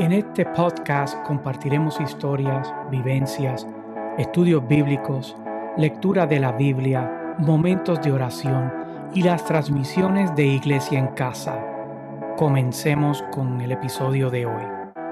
En este podcast compartiremos historias, vivencias, estudios bíblicos, lectura de la Biblia, momentos de oración y las transmisiones de Iglesia en Casa. Comencemos con el episodio de hoy.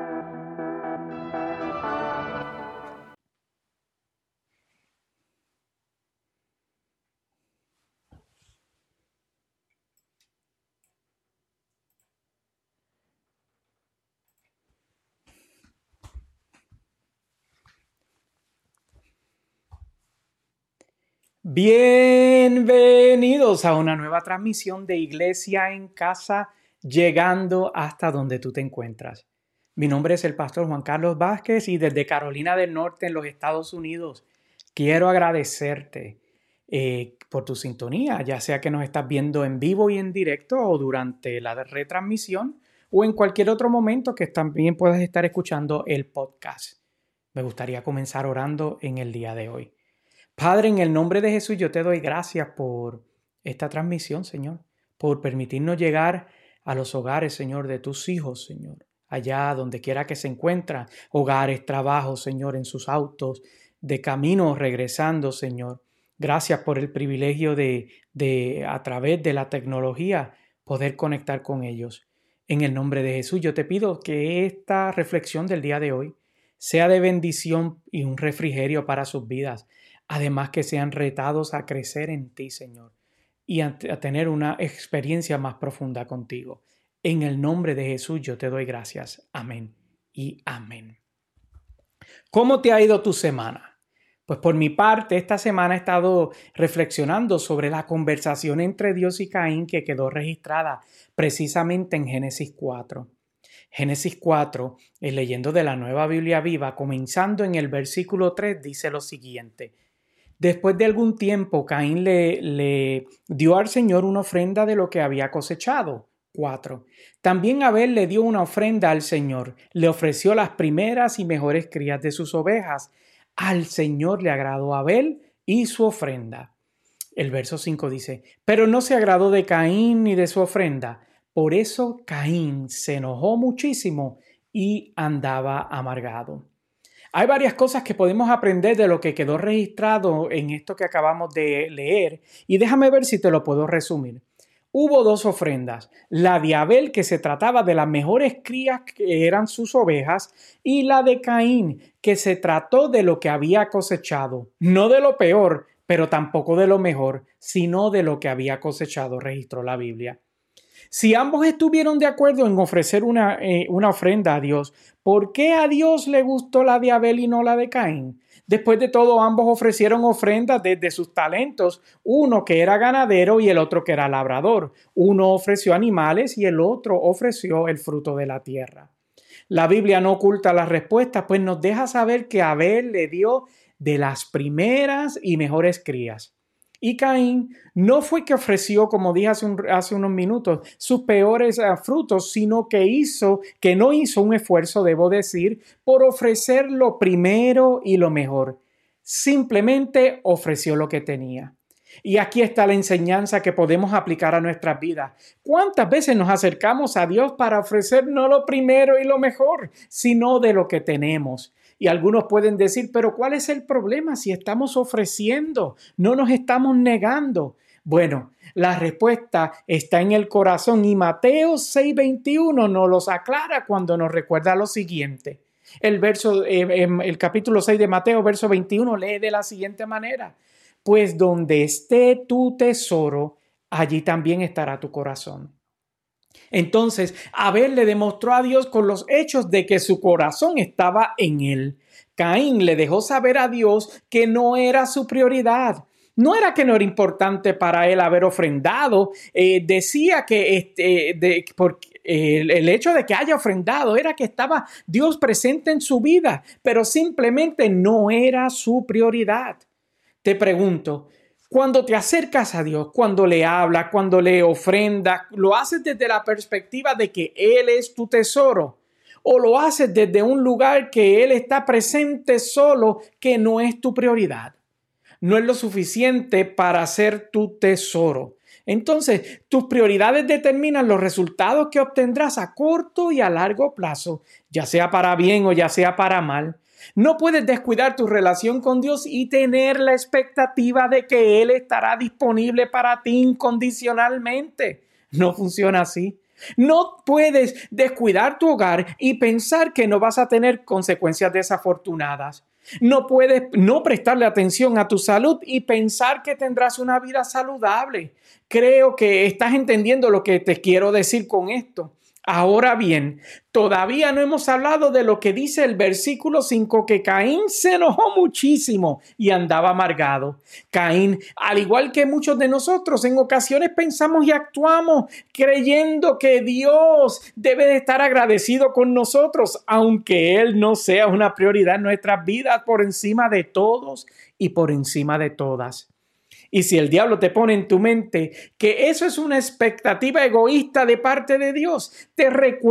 Bienvenidos a una nueva transmisión de Iglesia en Casa, llegando hasta donde tú te encuentras. Mi nombre es el pastor Juan Carlos Vázquez y desde Carolina del Norte en los Estados Unidos quiero agradecerte por tu sintonía, ya sea que nos estás viendo en vivo y en directo o durante la retransmisión o en cualquier otro momento que también puedas estar escuchando el podcast. Me gustaría comenzar orando en el día de hoy. Padre, en el nombre de Jesús, yo te doy gracias por esta transmisión, Señor, por permitirnos llegar a los hogares, Señor, de tus hijos, Señor, allá donde quiera que se encuentran, hogares, trabajos, Señor, en sus autos, de camino regresando, Señor. Gracias por el privilegio de a través de la tecnología poder conectar con ellos. En el nombre de Jesús, yo te pido que esta reflexión del día de hoy sea de bendición y un refrigerio para sus vidas. Además que sean retados a crecer en ti, Señor, y a tener una experiencia más profunda contigo. En el nombre de Jesús yo te doy gracias. Amén y amén. ¿Cómo te ha ido tu semana? Pues por mi parte, esta semana he estado reflexionando sobre la conversación entre Dios y Caín que quedó registrada precisamente en Génesis 4. Génesis 4, leyendo de la Nueva Biblia Viva, comenzando en el versículo 3, dice lo siguiente. Después de algún tiempo, Caín le dio al Señor una ofrenda de lo que había cosechado. 4. También Abel le dio una ofrenda al Señor. Le ofreció las primeras y mejores crías de sus ovejas. Al Señor le agradó Abel y su ofrenda. El verso 5 dice, pero no se agradó de Caín ni de su ofrenda. Por eso Caín se enojó muchísimo y andaba amargado. Hay varias cosas que podemos aprender de lo que quedó registrado en esto que acabamos de leer y déjame ver si te lo puedo resumir. Hubo dos ofrendas, la de Abel que se trataba de las mejores crías que eran sus ovejas y la de Caín que se trató de lo que había cosechado, no de lo peor, pero tampoco de lo mejor, sino de lo que había cosechado, registró la Biblia. Si ambos estuvieron de acuerdo en ofrecer una ofrenda a Dios, ¿por qué a Dios le gustó la de Abel y no la de Caín? Después de todo, ambos ofrecieron ofrendas desde sus talentos, uno que era ganadero y el otro que era labrador. Uno ofreció animales y el otro ofreció el fruto de la tierra. La Biblia no oculta las respuestas, pues nos deja saber que Abel le dio de las primeras y mejores crías. Y Caín no fue que ofreció, como dije hace unos minutos, sus peores frutos, sino que no hizo un esfuerzo, debo decir, por ofrecer lo primero y lo mejor. Simplemente ofreció lo que tenía. Y aquí está la enseñanza que podemos aplicar a nuestras vidas. ¿Cuántas veces nos acercamos a Dios para ofrecer no lo primero y lo mejor, sino de lo que tenemos? Y algunos pueden decir, pero ¿cuál es el problema si estamos ofreciendo? No nos estamos negando. Bueno, la respuesta está en el corazón y Mateo 6:21 nos los aclara cuando nos recuerda lo siguiente. El capítulo 6 de Mateo, verso 21, lee de la siguiente manera. Pues donde esté tu tesoro, allí también estará tu corazón. Entonces, Abel le demostró a Dios con los hechos de que su corazón estaba en él. Caín le dejó saber a Dios que no era su prioridad. No era que no era importante para él haber ofrendado. Decía que el hecho de que haya ofrendado era que estaba Dios presente en su vida, pero simplemente no era su prioridad. Te pregunto, cuando te acercas a Dios, cuando le hablas, cuando le ofrendas, ¿lo haces desde la perspectiva de que Él es tu tesoro? ¿O lo haces desde un lugar que Él está presente solo, que no es tu prioridad? No es lo suficiente para ser tu tesoro. Entonces, tus prioridades determinan los resultados que obtendrás a corto y a largo plazo, ya sea para bien o ya sea para mal. No puedes descuidar tu relación con Dios y tener la expectativa de que Él estará disponible para ti incondicionalmente. No funciona así. No puedes descuidar tu hogar y pensar que no vas a tener consecuencias desafortunadas. No puedes no prestarle atención a tu salud y pensar que tendrás una vida saludable. Creo que estás entendiendo lo que te quiero decir con esto. Ahora bien, todavía no hemos hablado de lo que dice el versículo 5, que Caín se enojó muchísimo y andaba amargado. Caín, al igual que muchos de nosotros, en ocasiones pensamos y actuamos creyendo que Dios debe de estar agradecido con nosotros, aunque Él no sea una prioridad en nuestras vidas por encima de todos y por encima de todas. Y si el diablo te pone en tu mente que eso es una expectativa egoísta de parte de Dios, te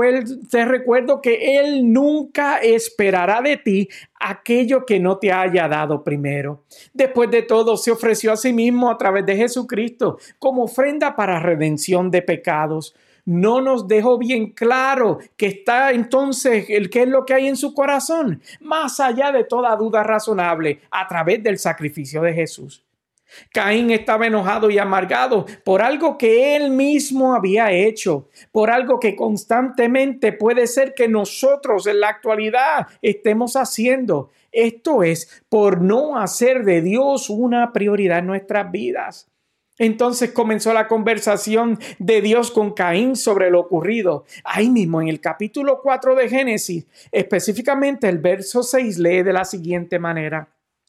recuerdo que Él nunca esperará de ti aquello que no te haya dado primero. Después de todo, se ofreció a sí mismo a través de Jesucristo como ofrenda para redención de pecados. No nos dejó bien claro que está entonces qué es lo que hay en su corazón, más allá de toda duda razonable, a través del sacrificio de Jesús. Caín estaba enojado y amargado por algo que él mismo había hecho, por algo que constantemente puede ser que nosotros en la actualidad estemos haciendo. Esto es, por no hacer de Dios una prioridad en nuestras vidas. Entonces comenzó la conversación de Dios con Caín sobre lo ocurrido. Ahí mismo en el capítulo 4 de Génesis, específicamente el verso 6 lee de la siguiente manera.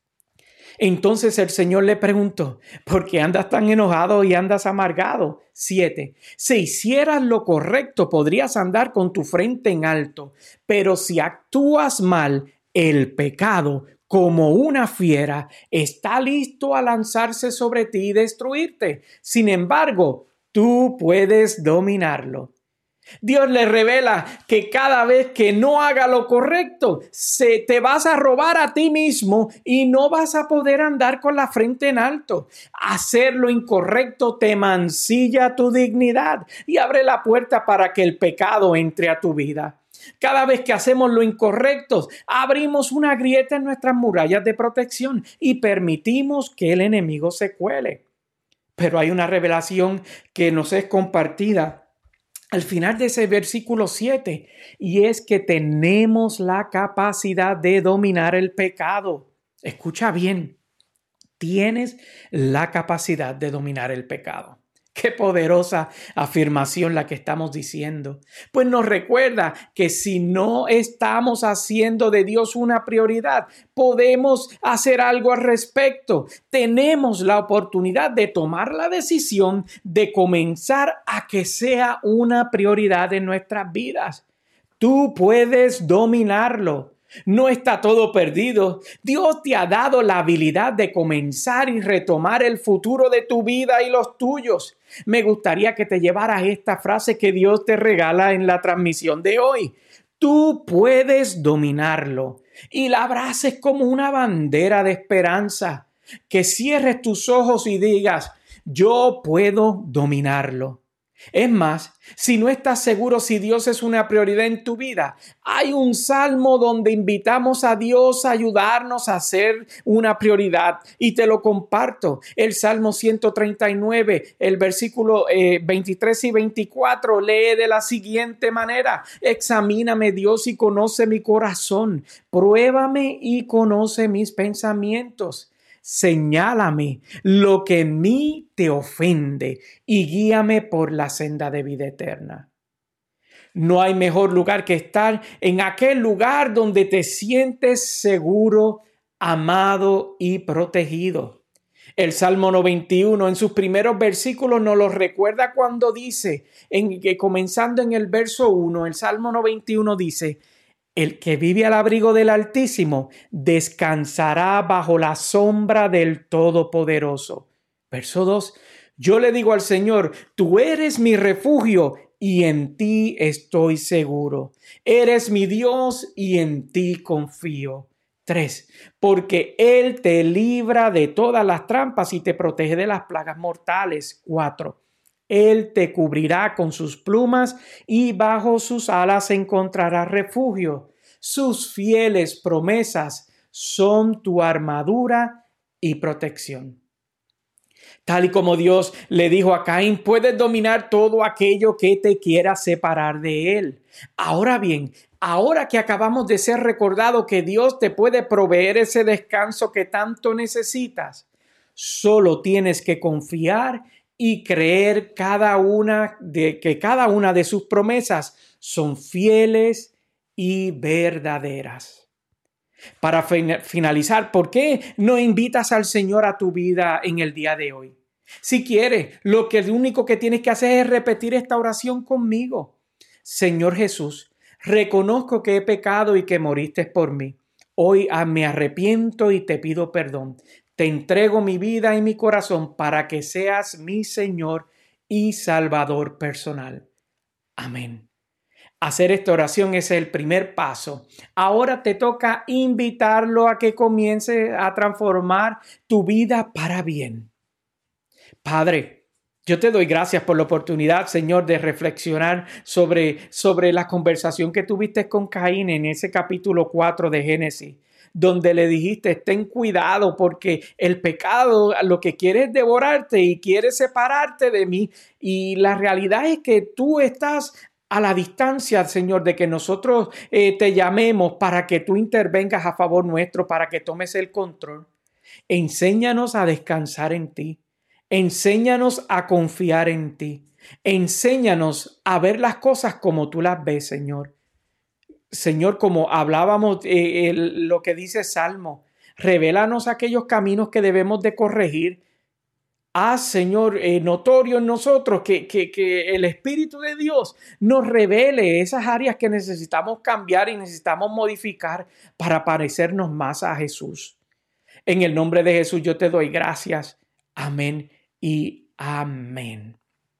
Entonces el Señor le preguntó, ¿por qué andas tan enojado y andas amargado? 7. Si hicieras lo correcto, podrías andar con tu frente en alto, pero si actúas mal, el pecado, como una fiera, está listo a lanzarse sobre ti y destruirte. Sin embargo, tú puedes dominarlo. Dios le revela que cada vez que no haga lo correcto, te vas a robar a ti mismo y no vas a poder andar con la frente en alto. Hacer lo incorrecto te mancilla tu dignidad y abre la puerta para que el pecado entre a tu vida. Cada vez que hacemos lo incorrecto, abrimos una grieta en nuestras murallas de protección y permitimos que el enemigo se cuele. Pero hay una revelación que nos es compartida al final de ese versículo 7, y es que tenemos la capacidad de dominar el pecado. Escucha bien, tienes la capacidad de dominar el pecado. Qué poderosa afirmación la que estamos diciendo. Pues nos recuerda que si no estamos haciendo de Dios una prioridad, podemos hacer algo al respecto. Tenemos la oportunidad de tomar la decisión de comenzar a que sea una prioridad en nuestras vidas. Tú puedes dominarlo. No está todo perdido. Dios te ha dado la habilidad de comenzar y retomar el futuro de tu vida y los tuyos. Me gustaría que te llevaras esta frase que Dios te regala en la transmisión de hoy. Tú puedes dominarlo y la abraces como una bandera de esperanza. Que cierres tus ojos y digas, yo puedo dominarlo. Es más, si no estás seguro si Dios es una prioridad en tu vida, hay un salmo donde invitamos a Dios a ayudarnos a hacer una prioridad y te lo comparto. El Salmo 139, el versículo 23 y 24 lee de la siguiente manera: examíname, Dios, y conoce mi corazón, pruébame y conoce mis pensamientos. Señálame lo que en mí te ofende y guíame por la senda de vida eterna. No hay mejor lugar que estar en aquel lugar donde te sientes seguro, amado y protegido. El Salmo 91 en sus primeros versículos nos lo recuerda cuando dice, comenzando en el verso 1, el Salmo 91 dice: el que vive al abrigo del Altísimo descansará bajo la sombra del Todopoderoso. Verso 2. Yo le digo al Señor, tú eres mi refugio y en ti estoy seguro. Eres mi Dios y en ti confío. 3. Porque Él te libra de todas las trampas y te protege de las plagas mortales. 4. Él te cubrirá con sus plumas y bajo sus alas encontrarás refugio. Sus fieles promesas son tu armadura y protección. Tal y como Dios le dijo a Caín, puedes dominar todo aquello que te quiera separar de él. Ahora bien, ahora que acabamos de ser recordados que Dios te puede proveer ese descanso que tanto necesitas, solo tienes que confiar y creer que cada una de sus promesas son fieles y verdaderas. Para finalizar, ¿por qué no invitas al Señor a tu vida en el día de hoy? Si quieres, lo único que tienes que hacer es repetir esta oración conmigo. Señor Jesús, reconozco que he pecado y que moriste por mí. Hoy me arrepiento y te pido perdón. Te entrego mi vida y mi corazón para que seas mi Señor y Salvador personal. Amén. Hacer esta oración es el primer paso. Ahora te toca invitarlo a que comience a transformar tu vida para bien. Padre, yo te doy gracias por la oportunidad, Señor, de reflexionar sobre la conversación que tuviste con Caín en ese capítulo 4 de Génesis, donde le dijiste, ten cuidado porque el pecado lo que quiere es devorarte y quiere separarte de mí. Y la realidad es que tú estás a la distancia, Señor, de que nosotros te llamemos para que tú intervengas a favor nuestro, para que tomes el control. Enséñanos a descansar en ti. Enséñanos a confiar en ti. Enséñanos a ver las cosas como tú las ves, Señor. Señor, como hablábamos, lo que dice Salmo, revélanos aquellos caminos que debemos de corregir. Haz, Señor, notorio en nosotros que el Espíritu de Dios nos revele esas áreas que necesitamos cambiar y necesitamos modificar para parecernos más a Jesús. En el nombre de Jesús yo te doy gracias. Amén y amén.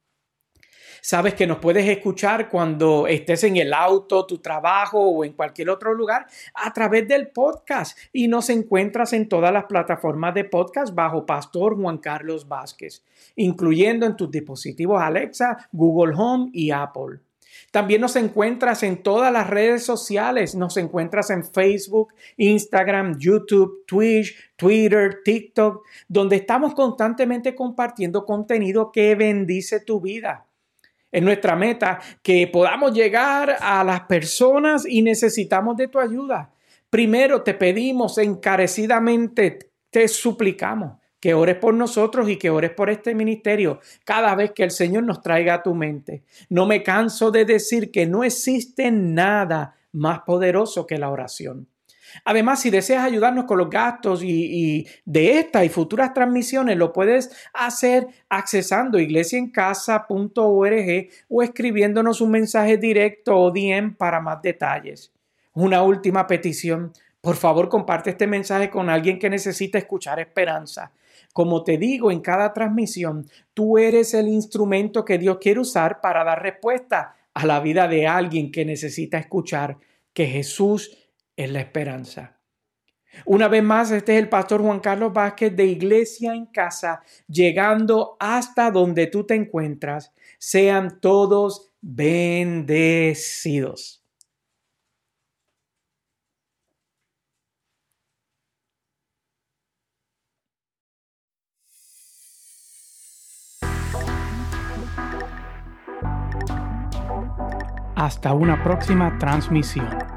Sabes que nos puedes escuchar cuando estés en el auto, tu trabajo o en cualquier otro lugar a través del podcast y nos encuentras en todas las plataformas de podcast bajo Pastor Juan Carlos Vázquez, incluyendo en tus dispositivos Alexa, Google Home y Apple. También nos encuentras en todas las redes sociales. Nos encuentras en Facebook, Instagram, YouTube, Twitch, Twitter, TikTok, donde estamos constantemente compartiendo contenido que bendice tu vida. Es nuestra meta que podamos llegar a las personas y necesitamos de tu ayuda. Primero te pedimos encarecidamente, te suplicamos que ores por nosotros y que ores por este ministerio cada vez que el Señor nos traiga a tu mente. No me canso de decir que no existe nada más poderoso que la oración. Además, si deseas ayudarnos con los gastos y de esta y futuras transmisiones, lo puedes hacer accesando iglesiaencasa.org o escribiéndonos un mensaje directo o DM para más detalles. Una última petición. Por favor, comparte este mensaje con alguien que necesita escuchar esperanza. Como te digo en cada transmisión, tú eres el instrumento que Dios quiere usar para dar respuesta a la vida de alguien que necesita escuchar que Jesús es la esperanza. Una vez más, este es el pastor Juan Carlos Vázquez de Iglesia en Casa, llegando hasta donde tú te encuentras. Sean todos bendecidos. Hasta una próxima transmisión.